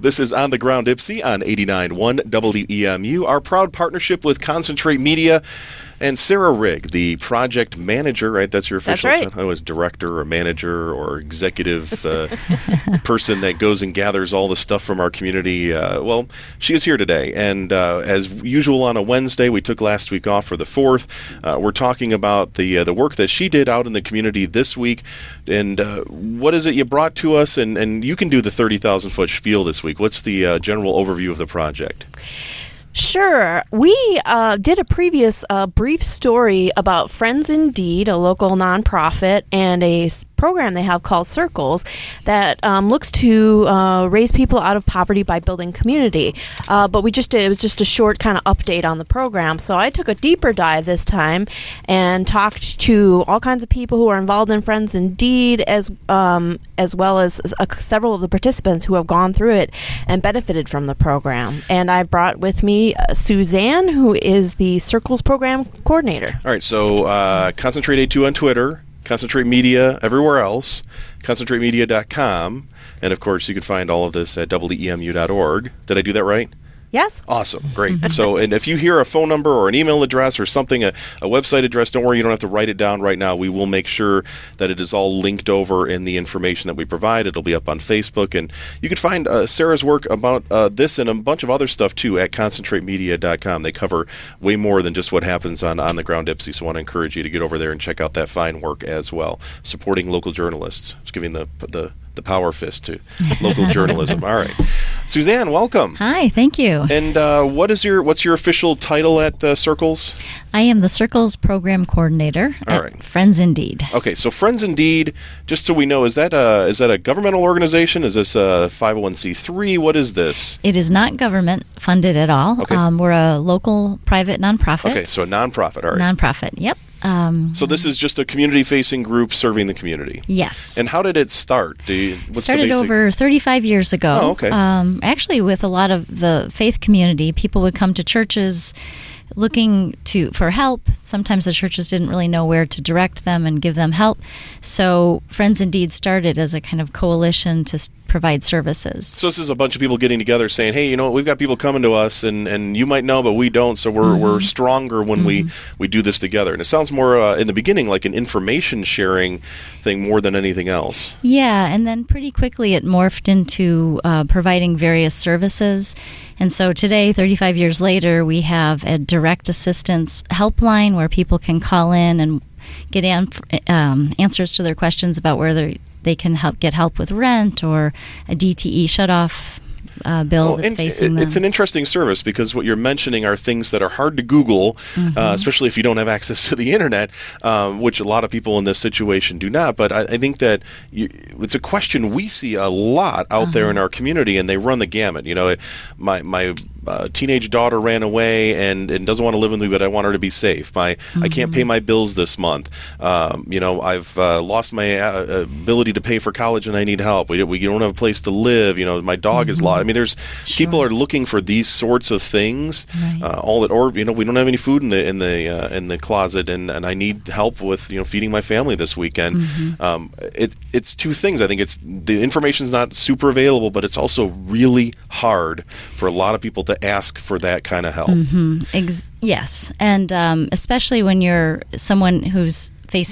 This is On the Ground Ypsi on 89.1 WEMU, our proud partnership with Concentrate Media. And Sarah Rigg, the project manager, right? That's your official title. I was director or manager or executive person that goes and gathers all the stuff from our community. Well, she is here today. And as usual on a Wednesday, we took last week off for the 4th. We're talking about the work that she did out in the community this week. And what is it you brought to us? And you can do the 30,000-foot spiel this week. What's the general overview of the project? Sure. We did a previous brief story about Friends Indeed, a local nonprofit, and a program they have called Circles that looks to raise people out of poverty by building community. But it was just a short kind of update on the program. So I took a deeper dive this time and talked to all kinds of people who are involved in Friends Indeed, as well as several of the participants who have gone through it and benefited from the program. And I brought with me Suzanne, who is the Circles program coordinator. All right, so Concentrate A2 on Twitter, Concentrate Media everywhere else, concentratemedia.com, and of course you can find all of this at WEMU.org. Did I do that right? Yes. Awesome. Great. So, and if you hear a phone number or an email address or something, a website address, don't worry, you don't have to write it down right now. We will make sure that it is all linked over in the information that we provide. It'll be up on Facebook. And you can find Sarah's work about this and a bunch of other stuff, too, at concentratemedia.com. They cover way more than just what happens on the ground Ypsi. So I want to encourage you to get over there and check out that fine work as well, supporting local journalists. It's giving the power fist to local journalism. All right. Suzanne, welcome. Hi, thank you. And what's your official title at Circles? I am the Circles Program Coordinator at Friends Indeed. Okay, so Friends Indeed, just so we know, is that a governmental organization? Is this a 501c3? What is this? It is not government funded at all. Okay. We're a local private nonprofit. Okay, so a nonprofit. All right. Nonprofit, yep. So this is just a community-facing group serving the community? Yes. And how did it start? Started over 35 years ago. Oh, okay. Actually, with a lot of the faith community, people would come to churches looking for help. Sometimes the churches didn't really know where to direct them and give them help. So Friends Indeed started as a kind of coalition to provide services. So this is a bunch of people getting together saying, hey, you know what, we've got people coming to us, and you might know, but we don't, so we're stronger when we do this together. And it sounds more, in the beginning, like an information sharing thing more than anything else. Yeah, and then pretty quickly it morphed into providing various services. And so today, 35 years later, we have a direct assistance helpline where people can call in and get answers to their questions about whether they can get help with rent or a DTE shutoff bill that's facing them. It's an interesting service because what you're mentioning are things that are hard to Google, especially if you don't have access to the internet, which a lot of people in this situation do not. But I think that it's a question we see a lot out there in our community, and they run the gamut. You know, my teenage daughter ran away and doesn't want to live with me, but I want her to be safe. I can't pay my bills this month. I've lost my ability to pay for college and I need help. We don't have a place to live. You know, my dog is lost. I mean, people are looking for these sorts of things. We don't have any food in the closet, and I need help with feeding my family this weekend. It's two things. I think it's the information's not super available, but it's also really hard for a lot of people to ask for that kind of help. Yes, and especially when you're someone who's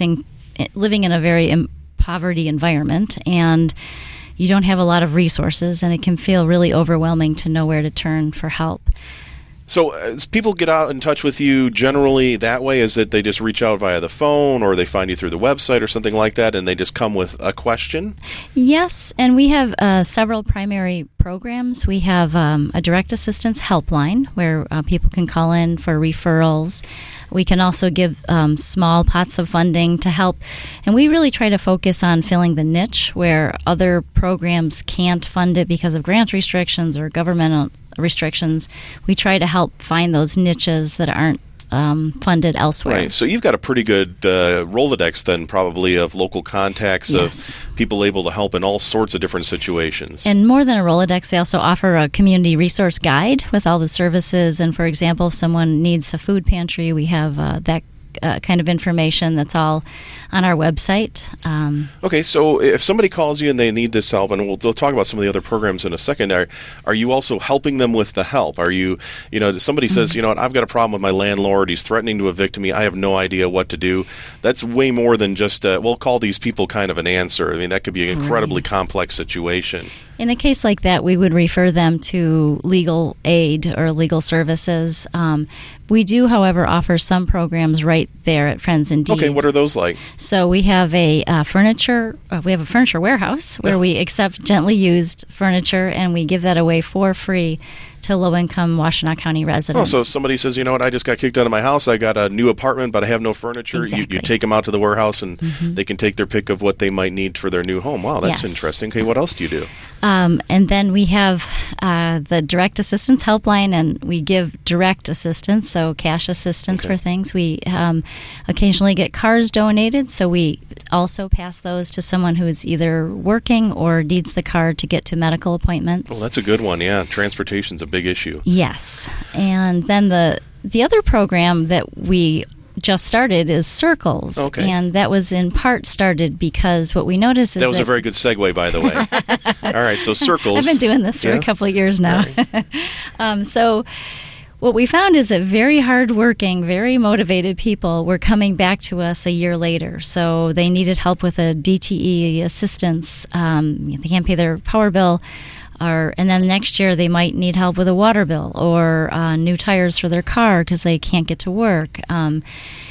living in a very poverty environment and you don't have a lot of resources, and it can feel really overwhelming to know where to turn for help. So as people get out in touch with you generally that way, is that they just reach out via the phone or they find you through the website or something like that, and they just come with a question? Yes, and we have several primary programs. We have a direct assistance helpline where people can call in for referrals. We can also give small pots of funding to help. And we really try to focus on filling the niche where other programs can't fund it because of grant restrictions or governmental restrictions. We try to help find those niches that aren't funded elsewhere. Right. So you've got a pretty good Rolodex then probably of local contacts of people able to help in all sorts of different situations. And more than a Rolodex, we also offer a community resource guide with all the services. And for example, if someone needs a food pantry, we have that kind of information that's all on our website. Okay, so if somebody calls you and they need this help, and we'll talk about some of the other programs in a second, are you also helping them with the help? Are you, somebody says, I've got a problem with my landlord, he's threatening to evict me, I have no idea what to do. That's way more than just, we'll call these people kind of an answer. I mean, that could be an incredibly complex situation. In a case like that, we would refer them to legal aid or legal services. We do, however, offer some programs right there at Friends Indeed. Okay, what are those like? So we have a furniture warehouse where we accept gently used furniture, and we give that away for free to low-income Washtenaw County residents. Oh, so if somebody says, I just got kicked out of my house, I got a new apartment, but I have no furniture, Exactly. you take them out to the warehouse, and they can take their pick of what they might need for their new home. Wow, that's interesting. Okay, what else do you do? And then we have the direct assistance helpline, and we give direct assistance, so cash assistance for things. We occasionally get cars donated, so we also pass those to someone who is either working or needs the car to get to medical appointments. Oh, that's a good one, yeah. Transportation's a big issue. Yes. And then the other program that we just started is Circles. Okay. And that was in part started because what we noticed is that was a very good segue, by the way. All right, so Circles. I've been doing this for a couple of years now. Right. So what we found is that very hardworking, very motivated people were coming back to us a year later. So they needed help with a DTE assistance. They can't pay their power bill. And then next year they might need help with a water bill or new tires for their car because they can't get to work. And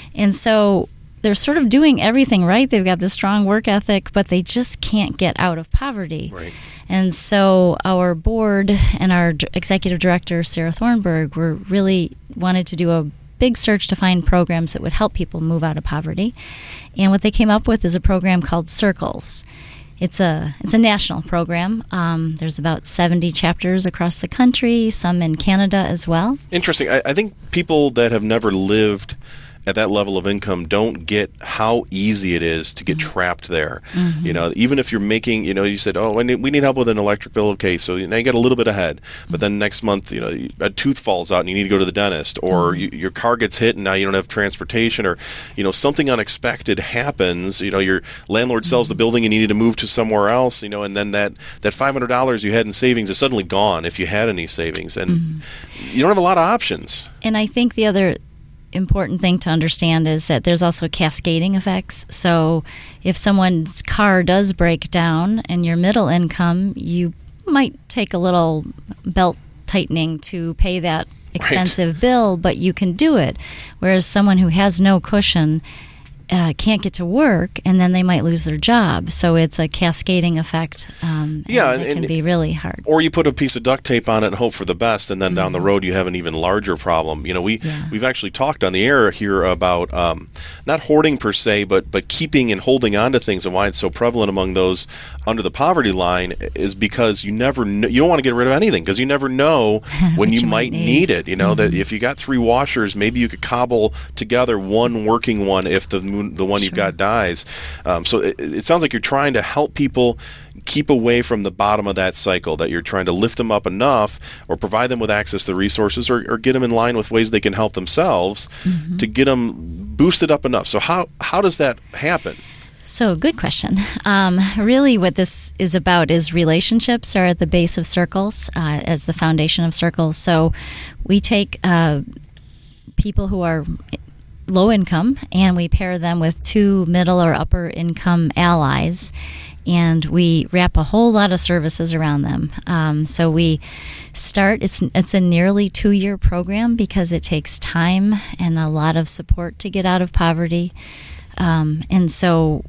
so they're sort of doing everything right. They've got this strong work ethic, but they just can't get out of poverty. Right. And so our board and our executive director, Sarah Thornburg, were really wanted to do a big search to find programs that would help people move out of poverty. And what they came up with is a program called Circles. It's a national program. There's about 70 chapters across the country, some in Canada as well. Interesting. I think people that have never lived at that level of income don't get how easy it is to get trapped there. Even if you're making, you said, we need help with an electric bill. Okay, so now you get a little bit ahead. But then next month, a tooth falls out and you need to go to the dentist, or your car gets hit and now you don't have transportation, or something unexpected happens. Your landlord sells the building and you need to move to somewhere else. And then that $500 you had in savings is suddenly gone if you had any savings, and you don't have a lot of options. And I think the other important thing to understand is that there's also cascading effects. So if someone's car does break down and you're middle income, you might take a little belt tightening to pay that expensive bill, but you can do it. Whereas someone who has no cushion can't get to work, and then they might lose their job. So it's a cascading effect. And it can be really hard. Or you put a piece of duct tape on it and hope for the best, and then down the road you have an even larger problem. We've actually talked on the air here about not hoarding per se, but keeping and holding on to things, and why it's so prevalent among those under the poverty line is because you never know, you don't want to get rid of anything because you never know when you might need it. That if you got 3 washers, maybe you could cobble together one working one if the one you've got dies. So it sounds like you're trying to help people keep away from the bottom of that cycle, that you're trying to lift them up enough or provide them with access to the resources or get them in line with ways they can help themselves to get them boosted up enough. So how does that happen? So, good question. Really what this is about is relationships are at the base of Circles, as the foundation of Circles. So we take people who are low income and we pair them with 2 middle or upper income allies, and we wrap a whole lot of services around them. So we start, it's a nearly 2-year program because it takes time and a lot of support to get out of poverty. And so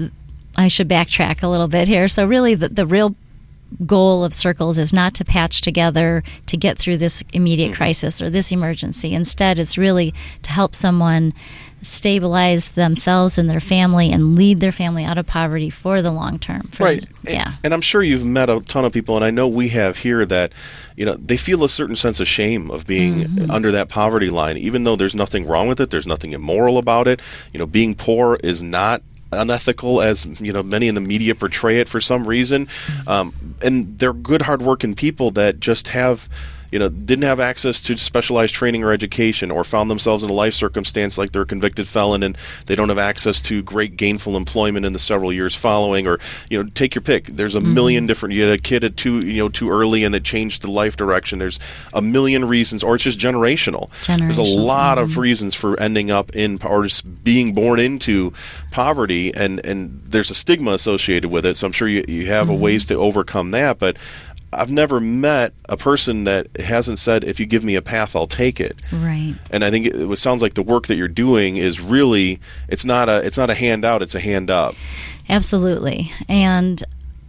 I should backtrack a little bit here. So really the real goal of Circles is not to patch together to get through this immediate crisis or this emergency. Instead, it's really to help someone stabilize themselves and their family and lead their family out of poverty for the long term. Right. And I'm sure you've met a ton of people, and I know we have here, that they feel a certain sense of shame of being under that poverty line, even though there's nothing wrong with it. There's nothing immoral about it. Being poor is not unethical as many in the media portray it for some reason, and they're good, hardworking people that just have didn't have access to specialized training or education, or found themselves in a life circumstance like they're a convicted felon and they don't have access to great gainful employment in the several years following, or take your pick. There's a million different. You had a kid at too early and it changed the life direction. There's a million reasons, or it's just generational. There's a lot of reasons for ending up in, or just being born into poverty, and there's a stigma associated with it. So I'm sure you have a ways to overcome that, but I've never met a person that hasn't said, if you give me a path, I'll take it. Right. And I think it sounds like the work that you're doing is really, it's not a handout, it's a hand up. Absolutely. And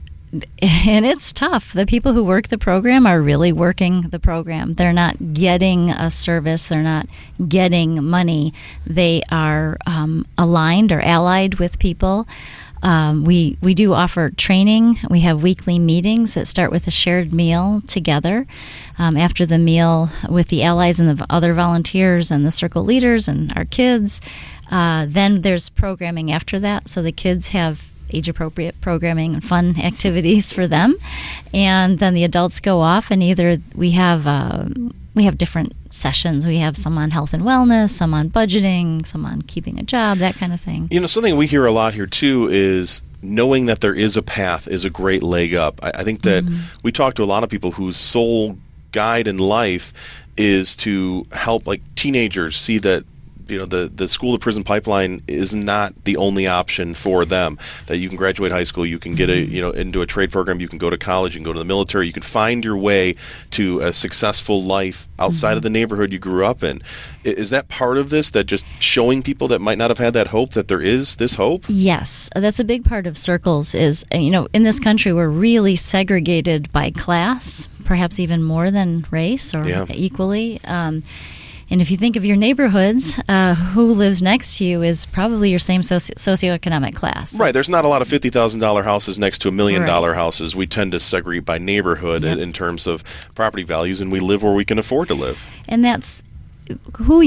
it's tough. The people who work the program are really working the program. They're not getting a service. They're not getting money. They are aligned or allied with people. We do offer training. We have weekly meetings that start with a shared meal together. After the meal, with the allies and the other volunteers and the circle leaders and our kids, then there's programming after that. So the kids have age-appropriate programming and fun activities for them, and then the adults go off, and either we have different sessions. We have some on health and wellness, some on budgeting, some on keeping a job, that kind of thing. Something we hear a lot here too is knowing that there is a path is a great leg up. I think that we talk to a lot of people whose sole guide in life is to help teenagers see that the school to prison pipeline is not the only option for them. That you can graduate high school, you can get into a trade program, you can go to college, you can go to the military, you can find your way to a successful life outside of the neighborhood you grew up in. Is that part of this, that just showing people that might not have had that hope, that there is this hope? Yes, that's a big part of Circles. Is in this country we're really segregated by class, perhaps even more than race, or equally. And if you think of your neighborhoods, who lives next to you is probably your same socioeconomic class. Right. There's not a lot of $50,000 houses next to $1 million houses. We tend to segregate by neighborhood in terms of property values, and we live where we can afford to live. And that's who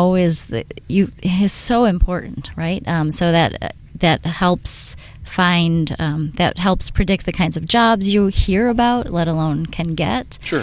is so important, right? So that helps find that helps predict the kinds of jobs you hear about, let alone can get. Sure.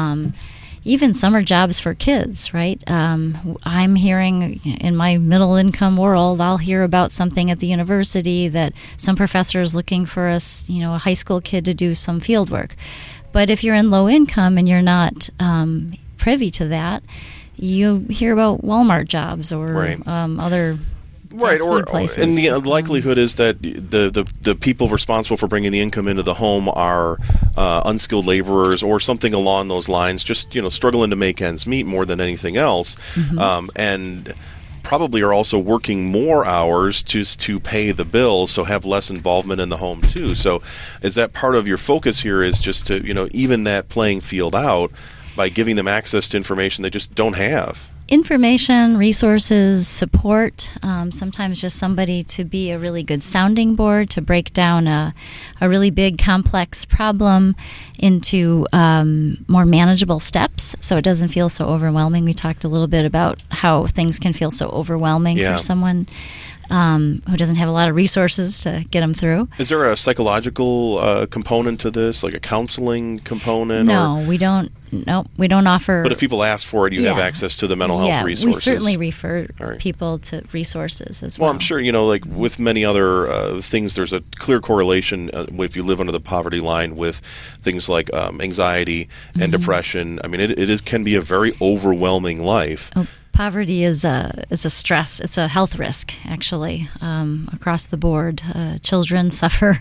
Even summer jobs for kids, right? I'm hearing in my middle income world, I'll hear about something at the university that some professor is looking for a high school kid to do some field work. But if you're in low income and you're not privy to that, you hear about Walmart jobs or other food places. And the likelihood is that the people responsible for bringing the income into the home are unskilled laborers or something along those lines, just struggling to make ends meet more than anything else, and probably are also working more hours just to pay the bills, so have less involvement in the home too. So is that part of your focus here, is just to even that playing field out by giving them access to information they just don't have? Information, resources, support, sometimes just somebody to be a really good sounding board, to break down a really big, complex problem into more manageable steps so it doesn't feel so overwhelming. We talked a little bit about how things can feel so overwhelming for someone who doesn't have a lot of resources to get them through. Is there a psychological component to this, like a counseling component? No, we don't. No, we don't offer. But if people ask for it, you have access to the mental health resources. We certainly refer people to resources as well. Well, I'm sure, with many other things, there's a clear correlation if you live under the poverty line with things like anxiety and depression. I mean, it can be a very overwhelming life. Oh. Poverty is a stress. It's a health risk, actually, across the board. Children suffer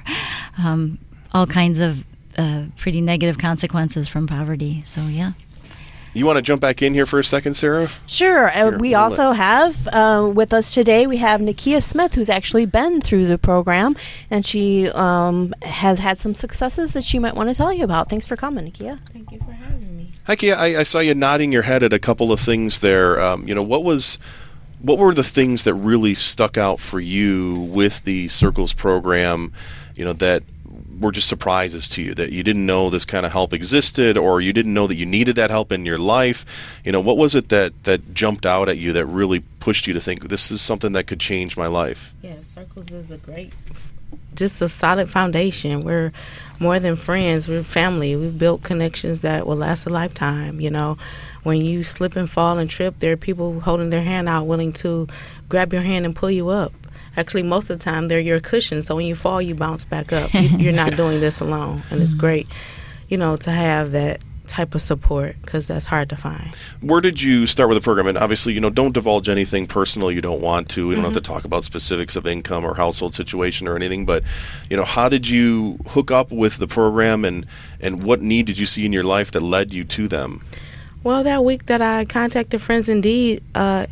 all kinds of pretty negative consequences from poverty. So, yeah. You want to jump back in here for a second, Sarah? Sure. We also have with us today, we have Nakia Smith, who's actually been through the program, and she has had some successes that she might want to tell you about. Thanks for coming, Nakia. Thank you for having me. Hi, Kia. I saw you nodding your head at a couple of things there. What were the things that really stuck out for you with the Circles program, that were just surprises to you, that you didn't know this kind of help existed, or you didn't know that you needed that help in your life? What was it that jumped out at you that really pushed you to think, this is something that could change my life? Yeah, Circles is a just a solid foundation. We're more than friends. We're family. We've built connections that will last a lifetime. You know, when you slip and fall and trip, there are people holding their hand out willing to grab your hand and pull you up. Actually, most of the time, they're your cushion. So when you fall, you bounce back up. You're not doing this alone. And it's great, you know, to have that type of support, because that's hard to find. Where did you start with the program? And obviously, you know, don't divulge anything personal you don't want to. We don't have to talk about specifics of income or household situation or anything, but, you know, how did you hook up with the program, and what need did you see in your life that led you to them? Well, that week that I contacted Friends Indeed,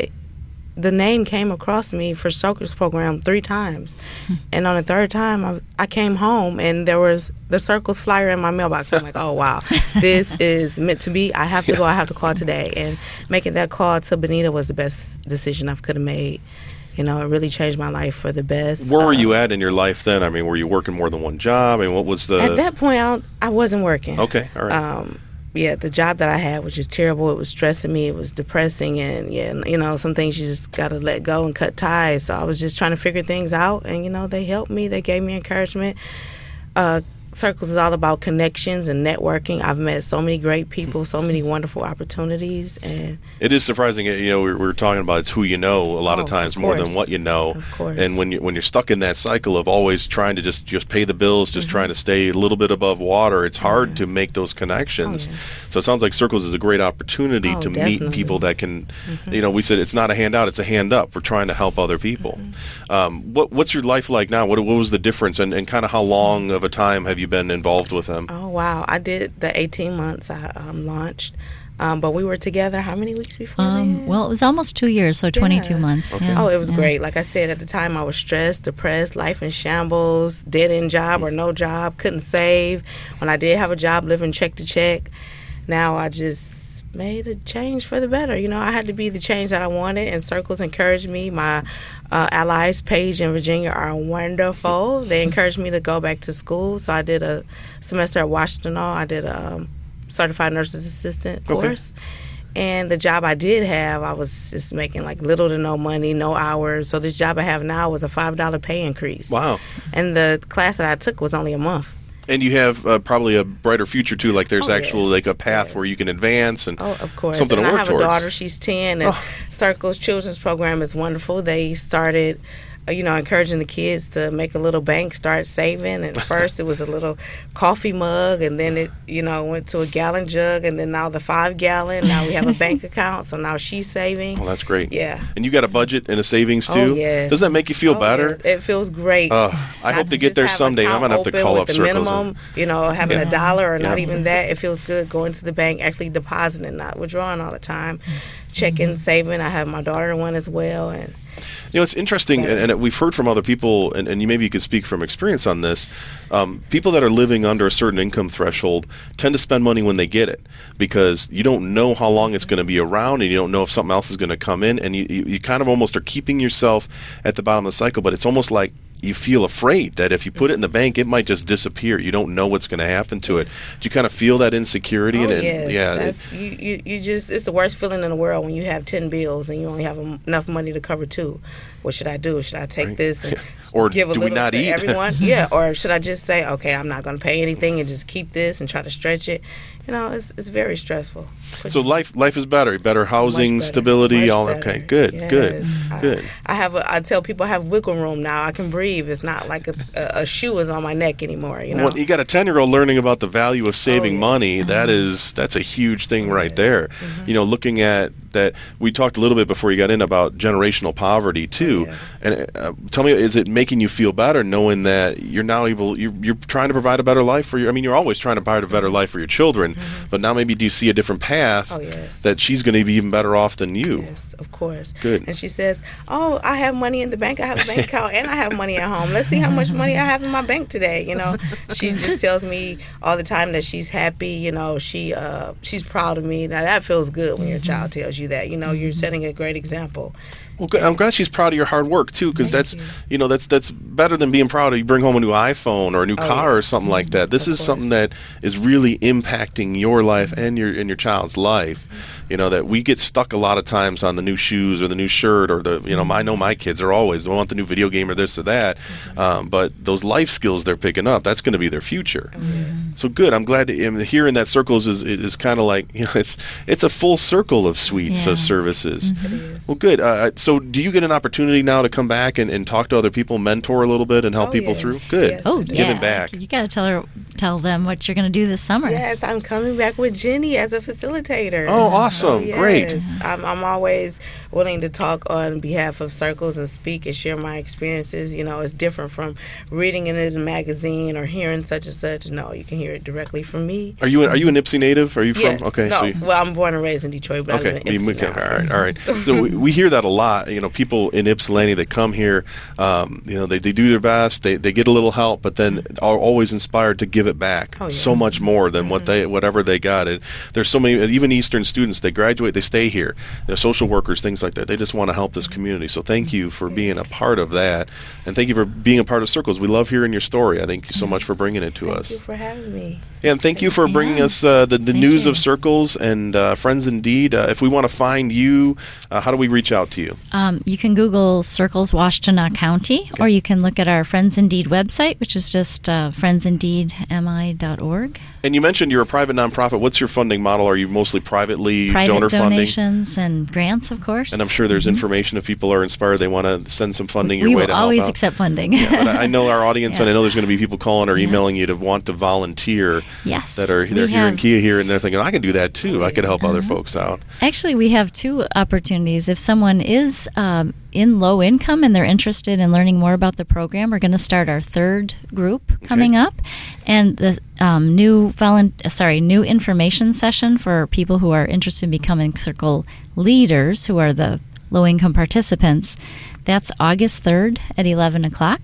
the name came across me for Circles program 3 times. And on the third time, I came home, and there was the Circles flyer in my mailbox. I'm like, oh, wow, this is meant to be. I have to go. I have to call today. And making that call to Bonita was the best decision I could have made. You know, it really changed my life for the best. Where were you at in your life then? I mean, were you working more than one job? I mean, what was the... At that point, I wasn't working. Okay, all right. Yeah, the job that I had was just terrible. It was stressing me. It was depressing. And, yeah, you know, some things you just got to let go and cut ties. So I was just trying to figure things out. And, you know, they helped me. They gave me encouragement. Circles is all about connections and networking. I've met so many great people, so many wonderful opportunities. And it is surprising, you know, we were talking about it's who you know a lot of times more than what you know. Of course. And when you're stuck in that cycle of always trying to just pay the bills, just trying to stay a little bit above water, it's hard to make those connections. So it sounds like Circles is a great opportunity to meet people that can, you know, we said it's not a handout, it's a hand up for trying to help other people. What's your life like now? What was the difference, and kind of how long of a time have you been involved with them? Oh, wow. I did the 18 months I launched. But we were together how many weeks before that? Well, it was almost 2 years, so 22 months. Okay. Yeah. Oh, it was great. Like I said, at the time I was stressed, depressed, life in shambles, dead-end job or no job, couldn't save. When I did have a job, living check to check. Now I just made a change for the better. You know, I had to be the change that I wanted, and Circles encouraged me. My allies, Paige and Virginia, are wonderful. They encouraged me to go back to school, so I did a semester at Washington Hall. I did a certified nurse's assistant course. And the job I did have, I was just making like little to no money, no hours. So this job I have now was a $5 pay increase. Wow. And the class that I took was only a month. And you have probably a brighter future too. Like there's actually like a path where you can advance and of course. something and to work I have towards. A daughter, she's 10, and Circles Children's Program is wonderful. They started, you know, encouraging the kids to make a little bank, start saving. And first it was a little coffee mug, and then it, you know, went to a gallon jug, and then now the 5-gallon. Now we have a bank account, so now she's saving. Oh, that's great. Yeah. And you got a budget and a savings too? Oh, yes. Doesn't that make you feel better? Yes. It feels great. I hope to get there someday. I'm going to have to call up the Circles. minimum, you know, having $1 or not even that. It feels good going to the bank, actually depositing, not withdrawing all the time. Checking, saving. I have my daughter one as well. And you know, it's interesting, and we've heard from other people, and maybe you could speak from experience on this. People that are living under a certain income threshold tend to spend money when they get it, because you don't know how long it's going to be around, and you don't know if something else is going to come in, and you kind of almost are keeping yourself at the bottom of the cycle, but it's almost like you feel afraid that if you put it in the bank, it might just disappear. You don't know what's going to happen to it. Do you kind of feel that insecurity? Yes. You just, it's the worst feeling in the world when you have 10 bills and you only have enough money to cover 2. What should I do? Should I take this and or give a do we little not to eat? Everyone? Yeah. Or should I just say, okay, I'm not going to pay anything and just keep this and try to stretch it? You know, it's very stressful. So life is better housing, better. stability, Much all better. okay. Good, Yes. good. I tell people I have wiggle room now. I can breathe. It's not like a shoe is on my neck anymore. You know, Well, you got a 10-year-old learning about the value of saving money. That's a huge thing right there. You know, looking at that, we talked a little bit before you got in about generational poverty too. And tell me, is it making you feel better knowing that you're now you're trying to provide a better life for your? I mean, you're always trying to provide a better life for your children, but now maybe do you see a different path that she's going to be even better off than you? Yes, of course. Good. And she says, "Oh, I have money in the bank. I have a bank account, and I have money at home. Let's see how much money I have in my bank today." You know, she just tells me all the time that she's happy. You know, she's proud of me. Now that feels good when your child tells you that. You know, you're setting a great example. Well, good. I'm glad she's proud of your hard work too, because that's better than being proud of you bring home a new iPhone or a new car or something like that. This is something that is really impacting your life and your child's life. That we get stuck a lot of times on the new shoes or the new shirt or I know my kids are always they want the new video game or this or that, but those life skills they're picking up, that's going to be their future. So good. I'm glad hearing that Circles is kind of like it's a full circle of suites of services. Well, good. So do you get an opportunity now to come back and talk to other people, mentor a little bit, and help people through? Good. Yes. Giving back. You got to tell them what you're going to do this summer. Yes, I'm coming back with Jenny as a facilitator. Oh, awesome. Yes. Great. I'm always willing to talk on behalf of Circles and speak and share my experiences. It's different from reading it in a magazine or hearing such and such. No, you can hear it directly from me. Are you an Ypsi native? Are you from? Yes. Okay. No, well, I'm born and raised in Detroit, but I live in Ypsi now. All right. So we hear that a lot. People in Ypsilanti that come here, they do their best. They get a little help, but then are always inspired to give it back so much more than whatever they got. There's so many, even Eastern students. They graduate, they stay here. They're social workers, things like that. They just want to help this community. So thank you for being a part of that, and thank you for being a part of Circles. We love hearing your story. I thank you so much for bringing it to us. Thank you for having me. Yeah, and thank you for bringing us the news of Circles and Friends Indeed. If we want to find you, how do we reach out to you? You can Google Circles Washtenaw County, or you can look at our Friends Indeed website, which is just friendsindeedmi.org. And you mentioned you're a private nonprofit. What's your funding model? Are you mostly private donor donations and grants, of course. And I'm sure there's information if people are inspired, they want to send some funding your way to help out. We will always accept funding. But I know our audience, and I know there's going to be people calling or emailing you to want to volunteer. Yes. They're here in Kia here, and they're thinking, I can do that too. I could help other folks out. Actually, we have two opportunities. If someone is in low income and they're interested in learning more about the program, we're going to start our third group coming up, and the new information session for people who are interested in becoming Circle leaders, who are the low income participants. That's August 3rd at 11 o'clock.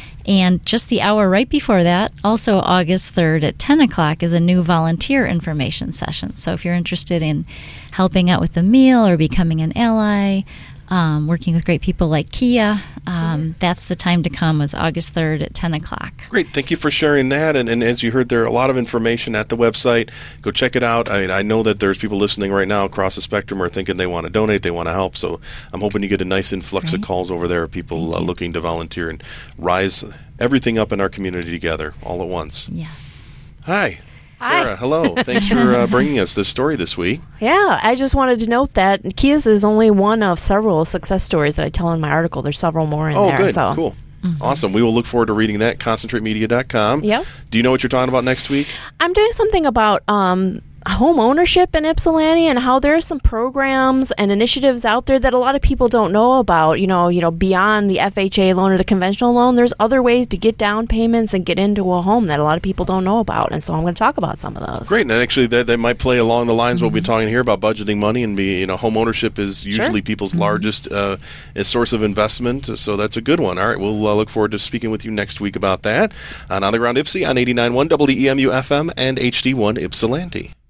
And just the hour right before that, also August 3rd at 10 o'clock, is a new volunteer information session. So if you're interested in helping out with the meal or becoming an ally, working with great people like Kia, that's the time to come, is August 3rd at 10 o'clock. Great. Thank you for sharing that. And as you heard, there are a lot of information at the website. Go check it out. I know that there's people listening right now across the spectrum who are thinking they want to donate, they want to help. So I'm hoping you get a nice influx of calls over there of people looking to volunteer and rise everything up in our community together all at once. Yes. Hi. Sarah, hello. Thanks for bringing us this story this week. Yeah, I just wanted to note that Kia's is only one of several success stories that I tell in my article. There's several more in there. Oh, good. So. Cool. Awesome. We will look forward to reading that. ConcentrateMedia.com. Yep. Do you know what you're talking about next week? I'm doing something about home ownership in Ypsilanti, and how there are some programs and initiatives out there that a lot of people don't know about. Beyond the FHA loan or the conventional loan, there's other ways to get down payments and get into a home that a lot of people don't know about. And so I'm going to talk about some of those. Great. And actually, that might play along the lines of what we're talking here about budgeting money, and home ownership is usually people's largest source of investment. So that's a good one. All right. We'll look forward to speaking with you next week about that on the Ground Ypsi on 89.1 WEMU FM and HD1 Ypsilanti.